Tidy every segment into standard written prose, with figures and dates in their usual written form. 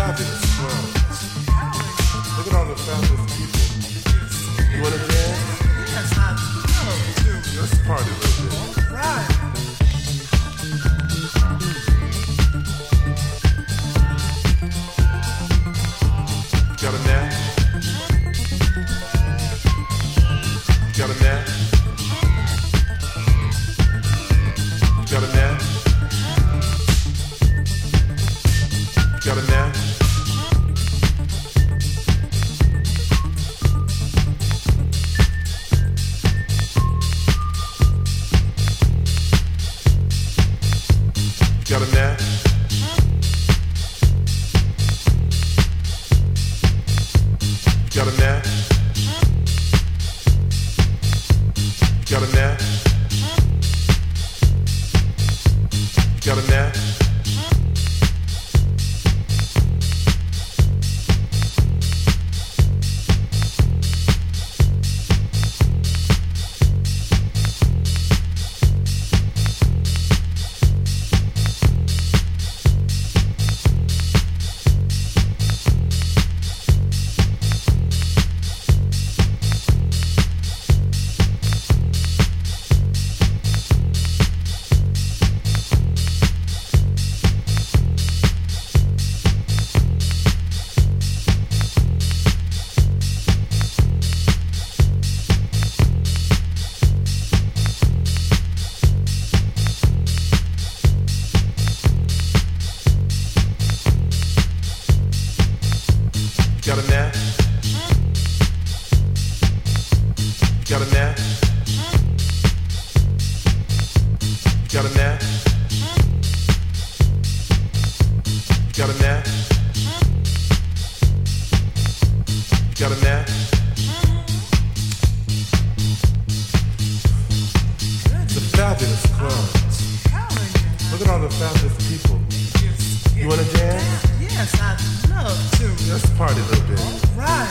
fabulous world. Look at all the fabulous people. You wanna dance? Yes, I love to. Let's party a little bit. Right. Got a match? Got a match? Got a match? Got a match? Got a match? Got a match? Got a match? Got a match? Got a match? Got a match? Got a match? Got a match? Got a match? It's a fabulous club. Look at all the fabulous people. You wanna dance? Yes, I love to. Let's party a little bit. Right.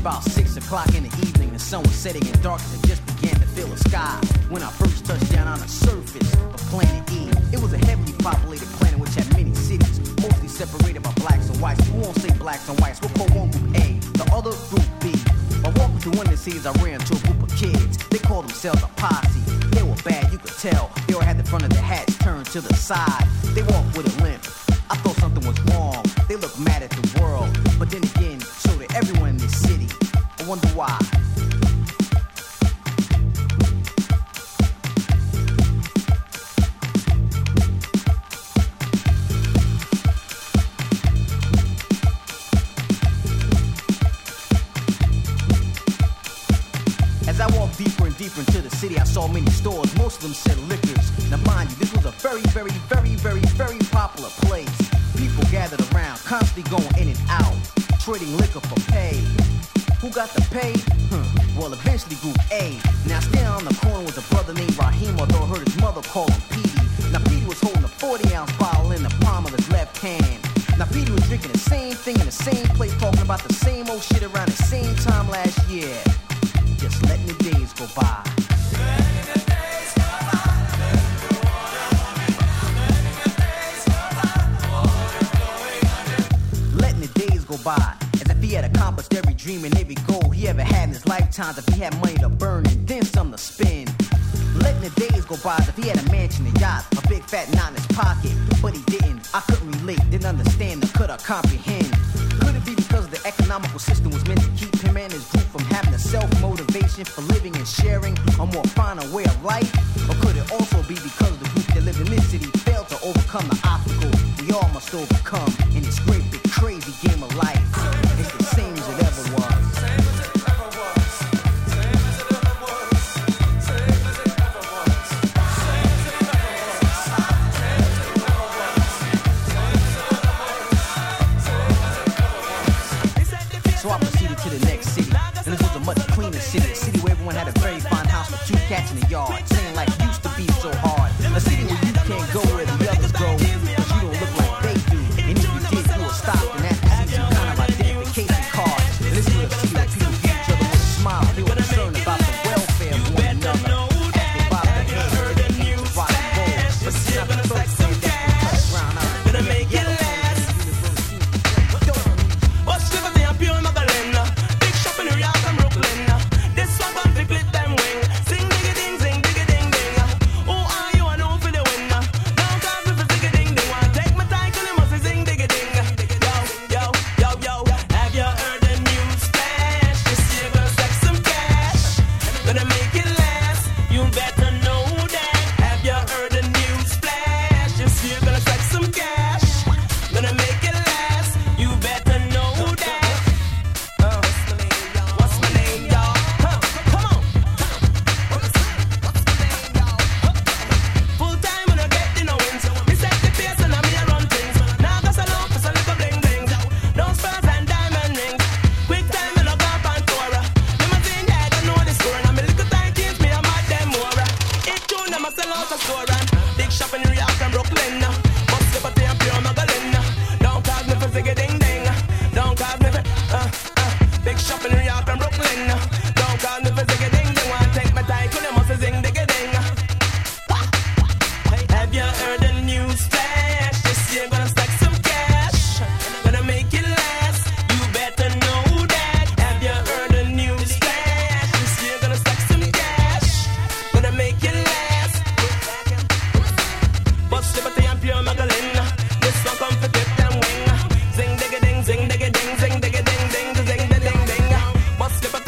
about 6 o'clock in the evening. The sun was setting and darkness had just began to fill the sky. When I first touched down on the surface of planet E, it was a heavily populated planet which had many cities, mostly separated by blacks and whites. We won't say blacks and whites, we'll call one group A, the other group B. While walking through one of the cities, I ran into a group of kids. They called themselves a posse. They were bad, you could tell. They all had the front of their hats turned to the side. They walked with a limp. I thought something was wrong. They looked mad at the world. But then again, so did everyone in this city. I wonder why. As I walked deeper and deeper into the city, I saw many stores. Most of them said liquors. Now mind you, this was a very, very, very, very, very popular place. People gathered around, constantly going in and out, trading liquor for pay. Who got the pay? Well, eventually Group A. Now standing on the corner was a brother named Raheem, although I heard his mother call him Petey. Now Petey was holding a 40-ounce bottle in the palm of his left hand. Now Petey was drinking the same thing in the same place, talking about the same old shit around the same time last year. Just letting the days go by. Letting the days go by. As if he had accomplished every dream and every goal he ever had in his lifetime. If he had money to burn and then some to spend. Letting the days go by as if he had a mansion, a yacht, a big fat knot in his pocket. But he didn't. I couldn't relate, didn't understand, or could I comprehend? Could it be because the economical system was meant to keep him and his group from having a self-motivation for living and sharing a more finer way of life? Or could it also be because the group that lived in this city failed to overcome the obstacles we all must overcome in this great big crazy game of life? It's the same as it ever was. So I proceeded to the next city, and this was a much cleaner city. A city where everyone had a very fine house with 2 cats in the yard. Saying life used to be so hard. A city where you can't go where the others go, cause you don't look like they do. And if you did, you were stopped and had to see some kind of identification card. And this was a city where people greet each other with a smile. They were concerned about the welfare of one another. As they bobbed their heads to the beat of rock and roll. But it's not the first thing that can touch ground out. Gonna make it last. What's the thing up here in Magdalena? Big shop in New York and Brooklyn. This one gon' flip it them wing. Sing diggy ding, sing diggy ding ding. Who are you and who for the winner? Don't call me for diggy ding ding. Wanna take my title, you must sing diggy ding. Yo, yo, yo, yo. Have you heard the news flash? This year gonna stack some cash. Gonna make it last. You better know that. Have you heard the news flash? This year gonna stack some cash. Gonna make it last. You better know that. What's my name, y'all? Come on. What's my name, y'all? Full time when I get in the wins. Me set the pace and I me a run things. Now go salon for some little bling blings. No spurs and diamond rings. Quick time when I go up on tour. Limousine, yeah, I don't know the score. Now me little time kids, me a mad them more. It tune, I'm a sell out a store. Big shop in New York and Brooklyn. Must be a pure Magdalena. Don't call me for ziggy ding ding. Don't call me for big shop in New York and Brooklyn. Don't call me for ziggy ding ding. Wanna take my title, you must sing diggy ding. Have you heard the news flash? This year gonna stack some cash. Gonna make it last. You better know that. Have you heard the news flash? This year gonna stack some cash. Gonna make it last. Bust liberty and pure Magdalena. This one come for tip them wing. Zing diggy ding, zing diggy ding, zing diggy ding ding, zing diggy ding ding. Bust liberty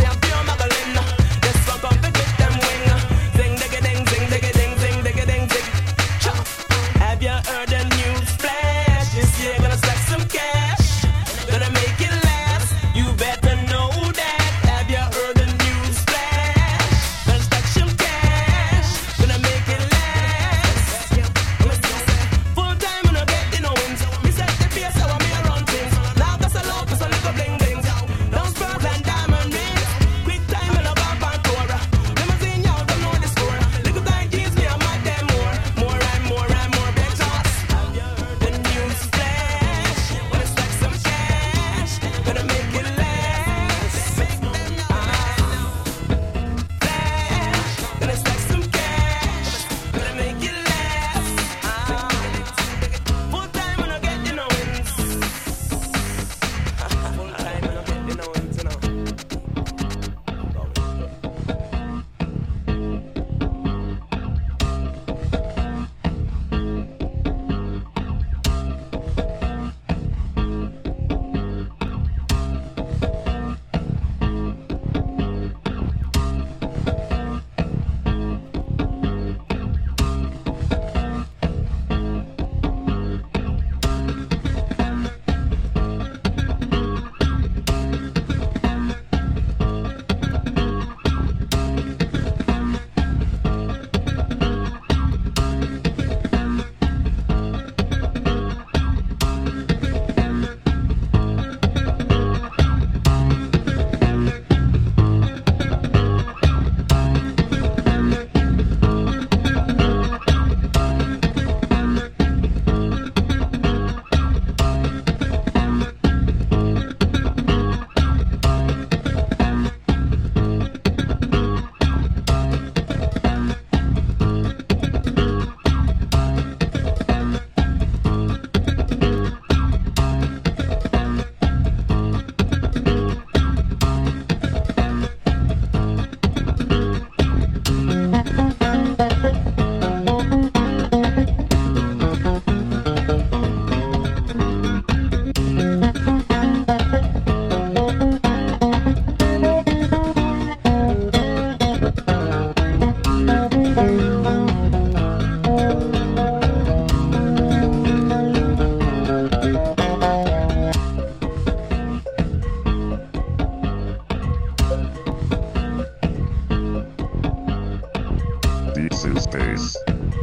space.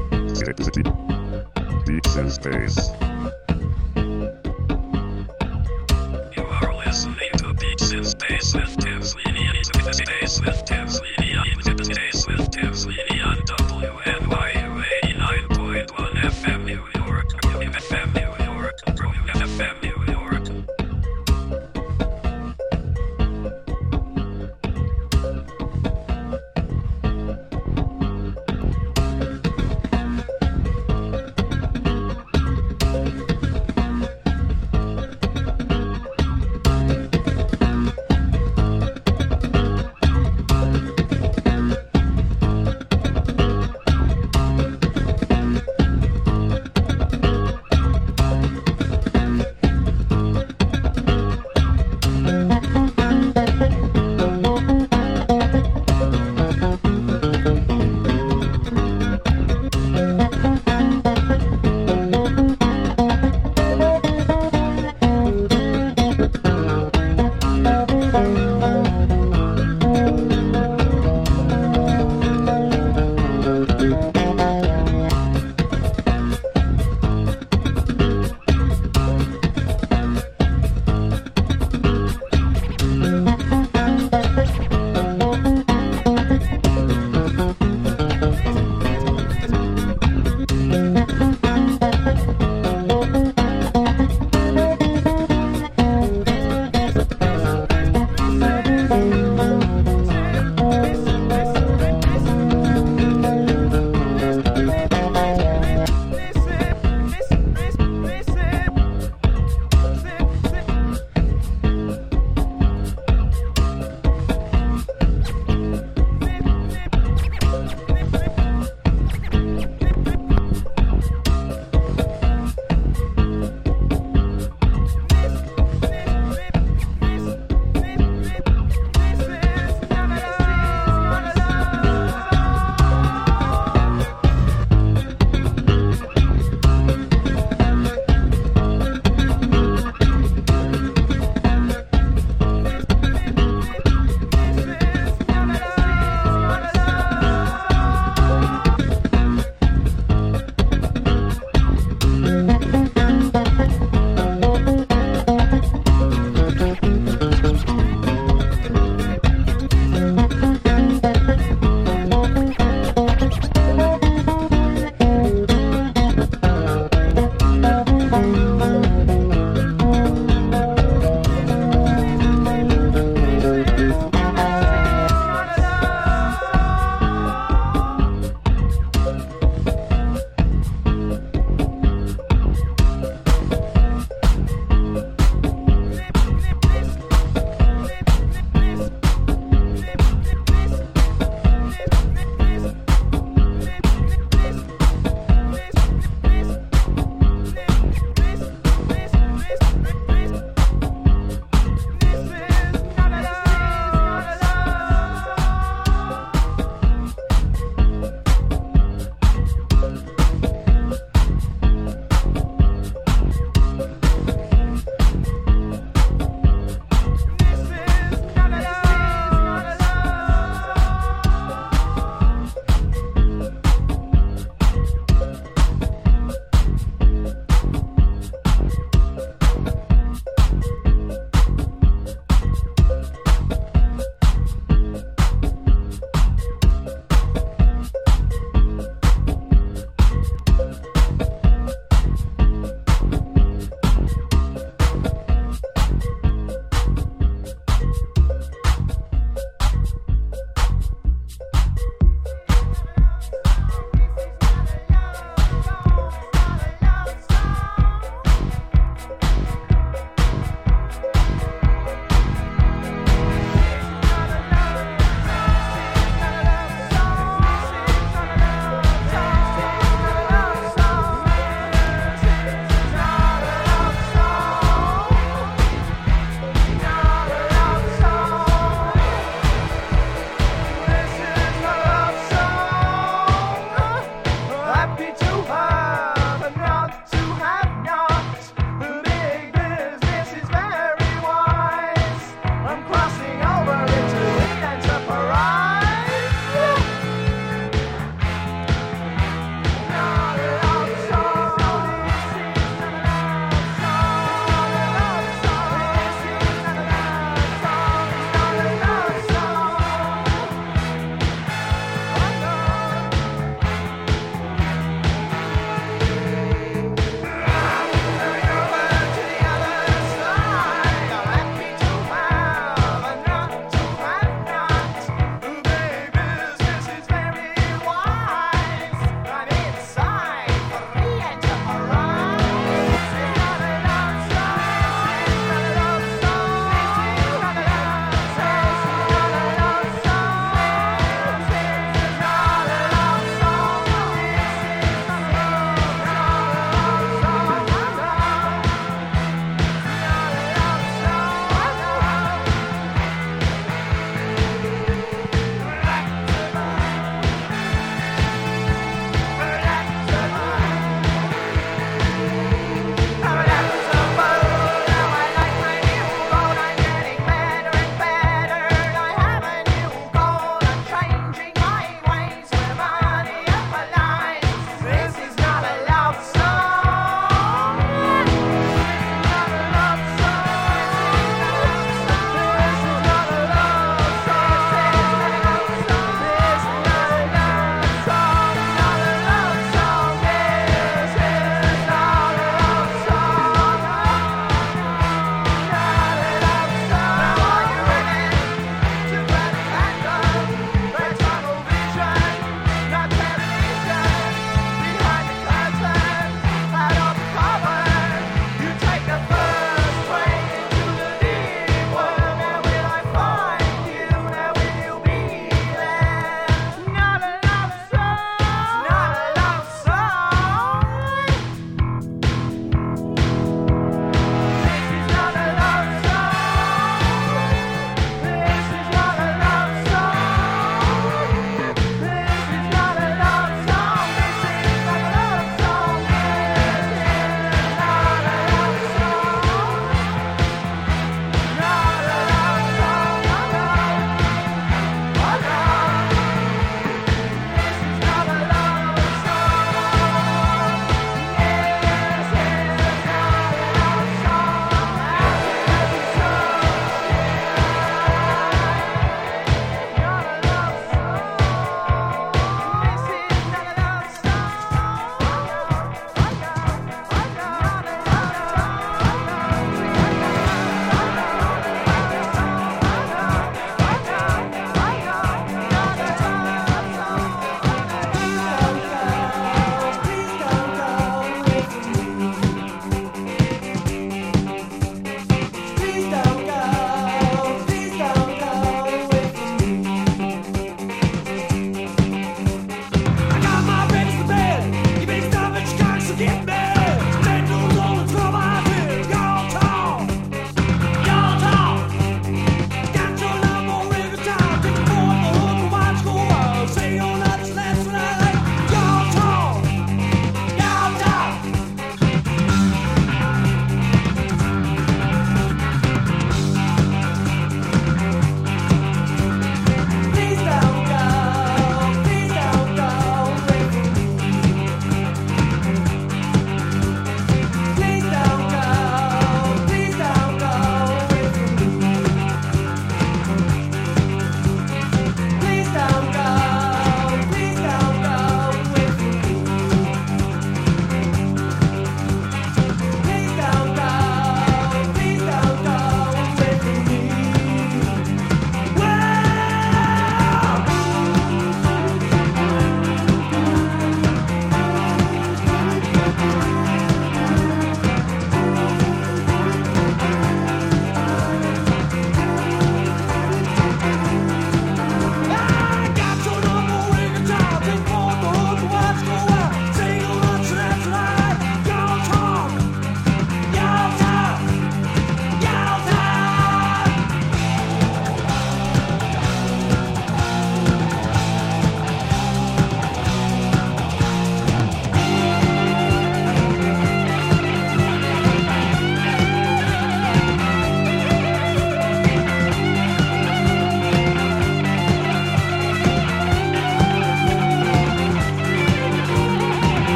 Beats in space. You are listening to Beats in Space with Tim's Linia into space with Tim's Linia into space with Tim's Linia on WNYU 89.1 FM New York, FM New York, FM New York.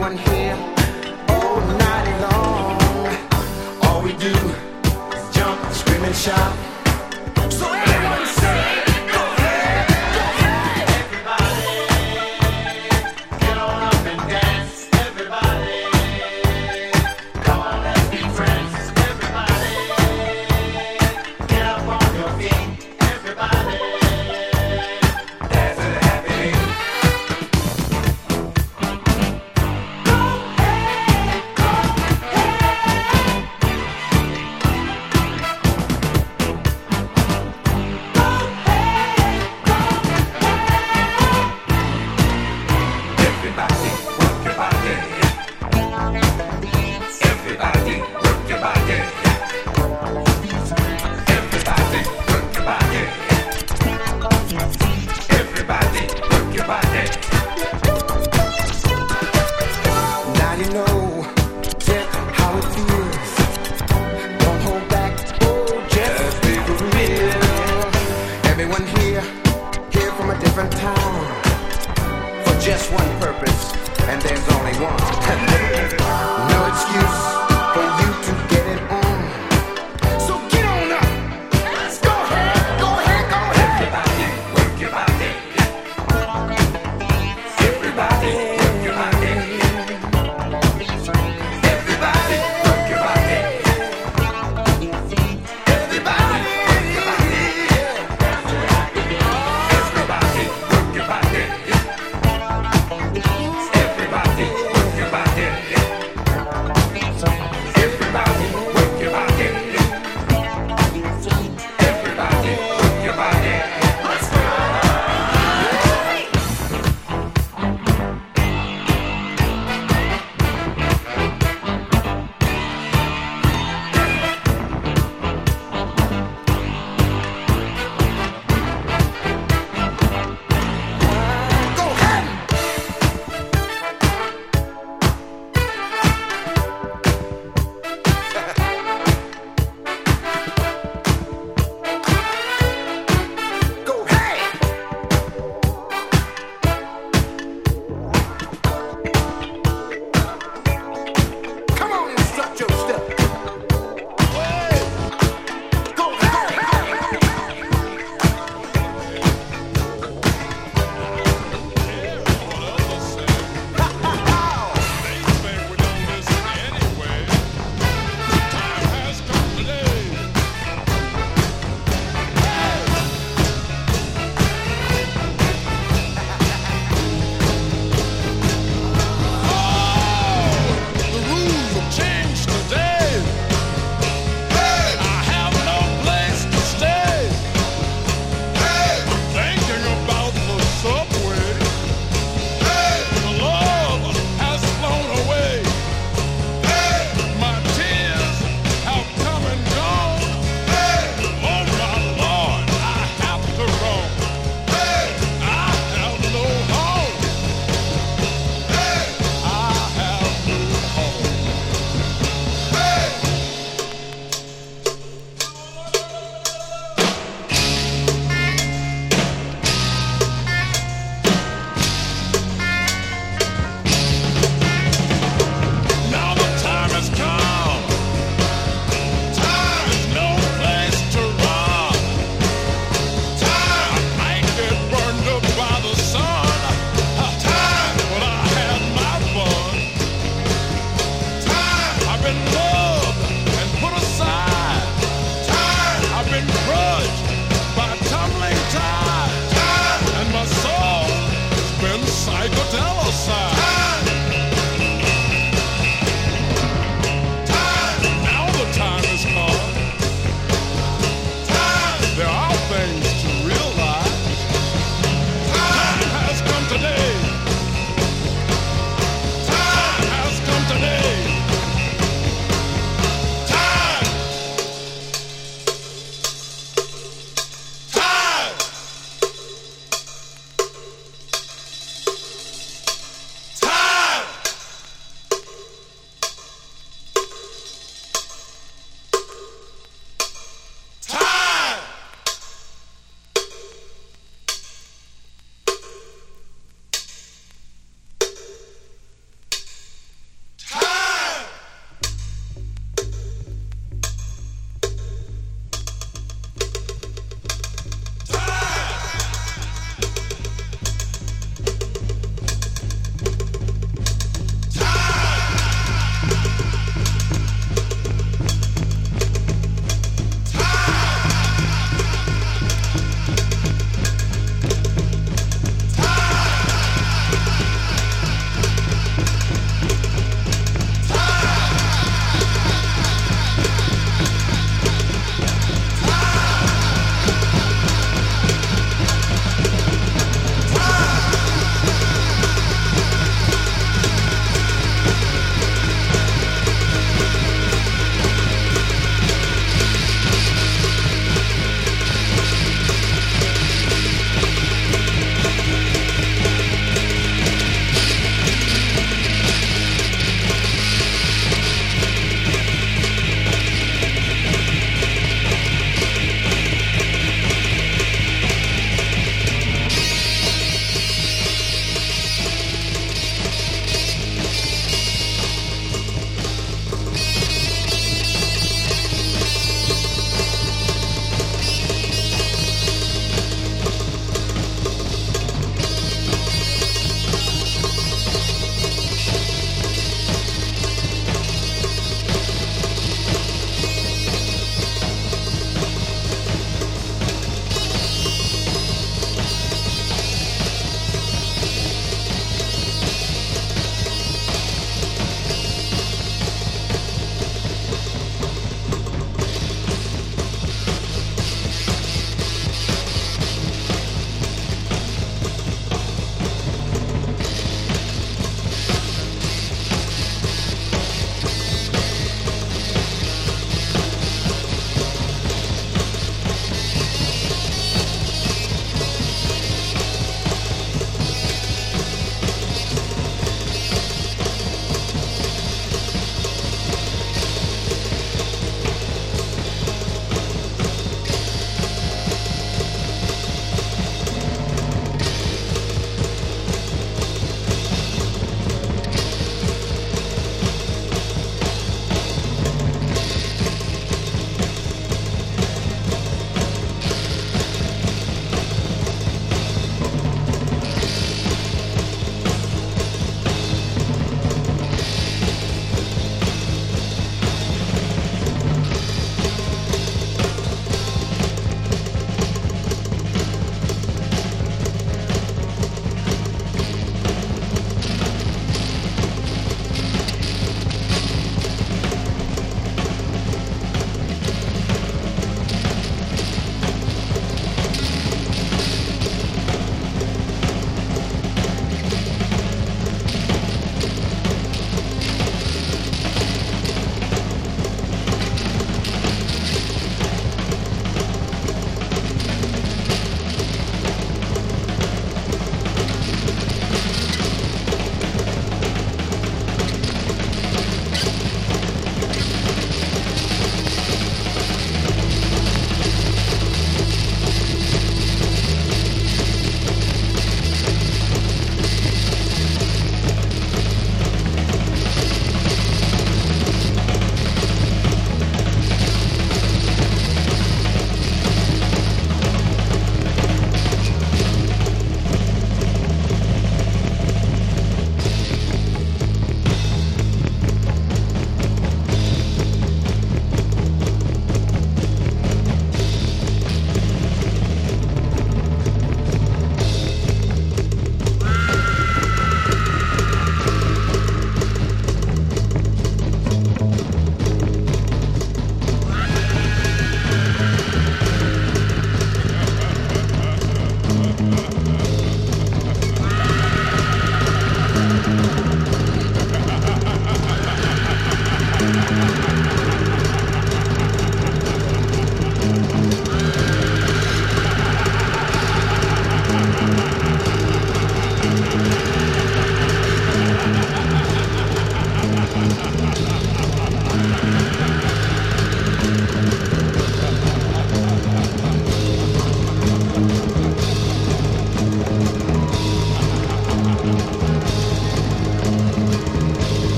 everyone here all night long. All we do is jump, scream and shout. So everyone say, go ahead, go ahead. Everybody, get on up and dance. Everybody, come on, let's be friends. Everybody, get up on your feet. Everybody, dance to the happy beat. Go ahead, go ahead.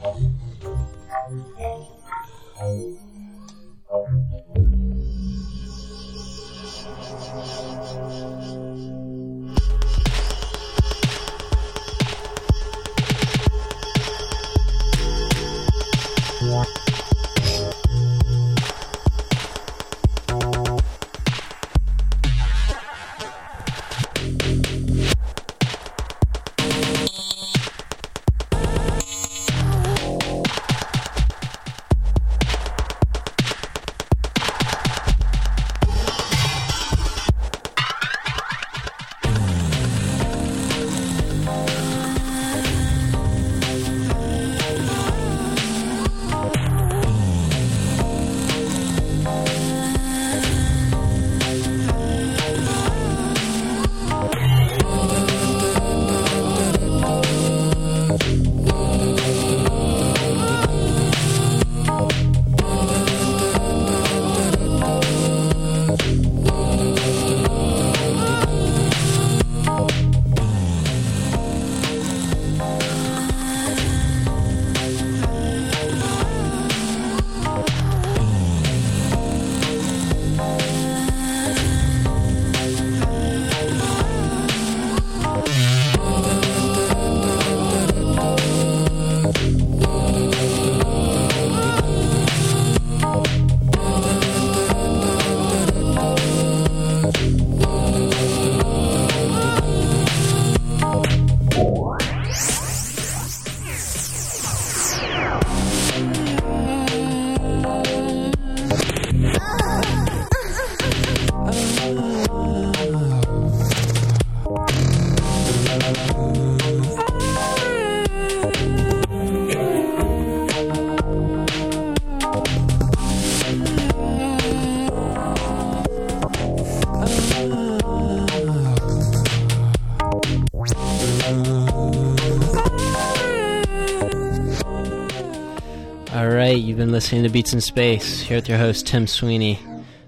Alright, you've been listening to Beats in Space, here with your host Tim Sweeney,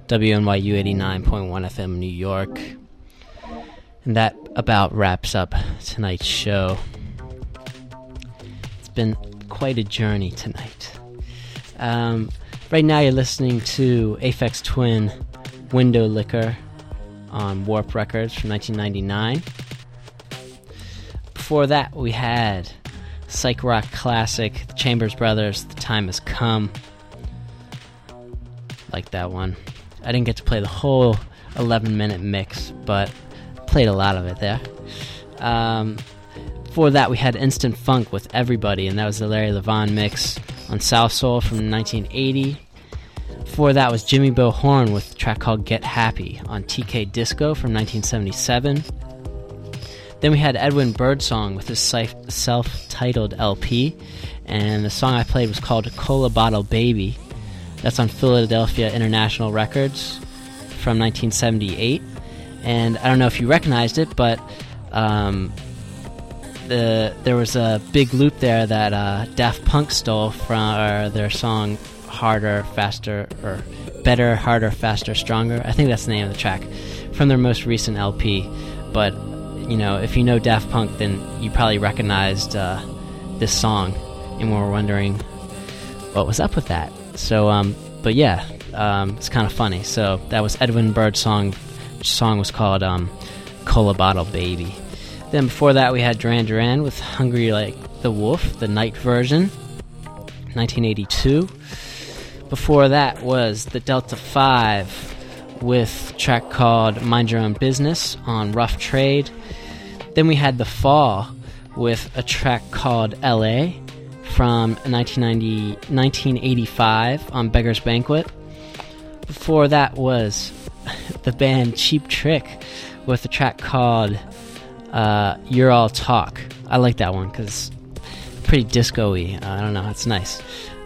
WNYU 89.1 FM New York. And that about wraps up tonight's show. It's been quite a journey tonight. Right now you're listening to Aphex Twin, Window Liquor on Warp Records from 1999. Before that we had psych rock classic, the Chambers Brothers, The Time Has Come. Like that one. I didn't get to play the whole 11-minute mix, but played a lot of it there. Before that, we had Instant Funk with Everybody, and that was the Larry Levan mix on South Soul from 1980. Before that was Jimmy Bo Horn with a track called Get Happy on TK Disco from 1977. Then we had Edwin Birdsong with his self-titled LP, and the song I played was called Cola Bottle Baby. That's on Philadelphia International Records from 1978. And I don't know if you recognized it, but there was a big loop there that Daft Punk stole from their song Harder, Faster, or Better, Harder, Faster, Stronger. I think that's the name of the track from their most recent LP. But you know, if you know Daft Punk, then you probably recognized this song and were wondering what was up with that. So, but yeah, it's kind of funny. So that was Edwin Birdsong, which song was called Cola Bottle Baby. Then before that we had Duran Duran with Hungry Like the Wolf, the night version, 1982. Before that was the Delta 5 with a track called Mind Your Own Business on Rough Trade. Then we had The Fall with a track called LA from 1985 on Beggar's Banquet. Before that was the band Cheap Trick with a track called You're All Talk. I like that one because it's pretty disco-y. I don't know, it's nice.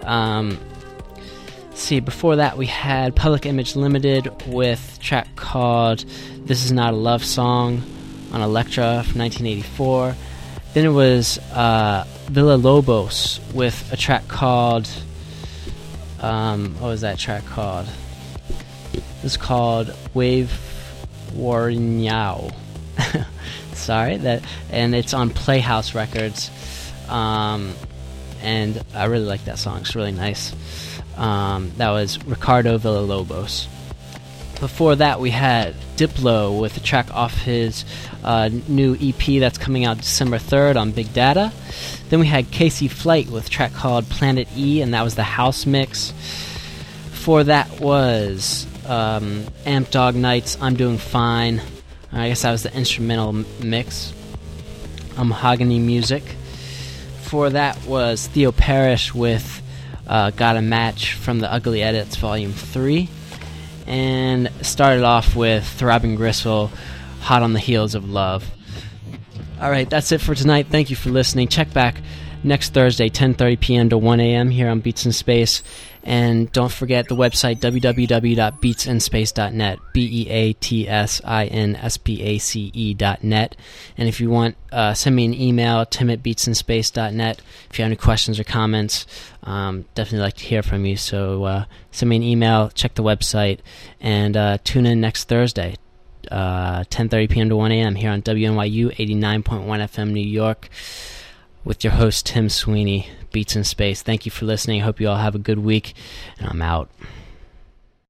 See, before that we had Public Image Limited with a track called This Is Not a Love Song on Elektra from 1984. Then it was Villa Lobos with a track called what was that track called? It was called Wave Warnyao. Sorry, and it's on Playhouse Records. And and I really like that song. It's really nice. That was Ricardo Villalobos. Before that, we had Diplo with a track off his new EP that's coming out December 3rd on Big Data. Then we had Casey Flight with a track called Planet E, and that was the house mix. Before that was Amp Dog Nights, I'm Doing Fine. I guess that was the instrumental mix. Mahogany Music. Before that was Theo Parrish with Got a Match from the Ugly Edits Volume 3. And started off with Throbbing Gristle, Hot on the Heels of Love. Alright, that's it for tonight. Thank you for listening. Check back next Thursday, 10:30 p.m. to 1 a.m. here on Beats in Space. And don't forget the website, www.beatsinspace.net, BEATSINSPACE.net. And if you want, send me an email, tim@beatsinspace.net. If you have any questions or comments, definitely like to hear from you. So send me an email, check the website, and tune in next Thursday, 10:30 p.m. to 1 a.m. here on WNYU 89.1 FM New York with your host, Tim Sweeney, Beats in Space. Thank you for listening. I hope you all have a good week, and I'm out.